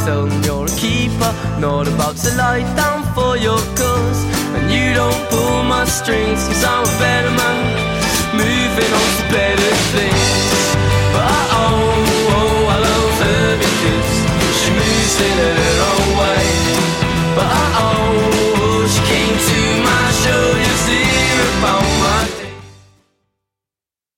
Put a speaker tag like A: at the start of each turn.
A: tell them you're a keeper, not about to lie down for your cause. And you don't pull my strings, cause I'm a better man, moving on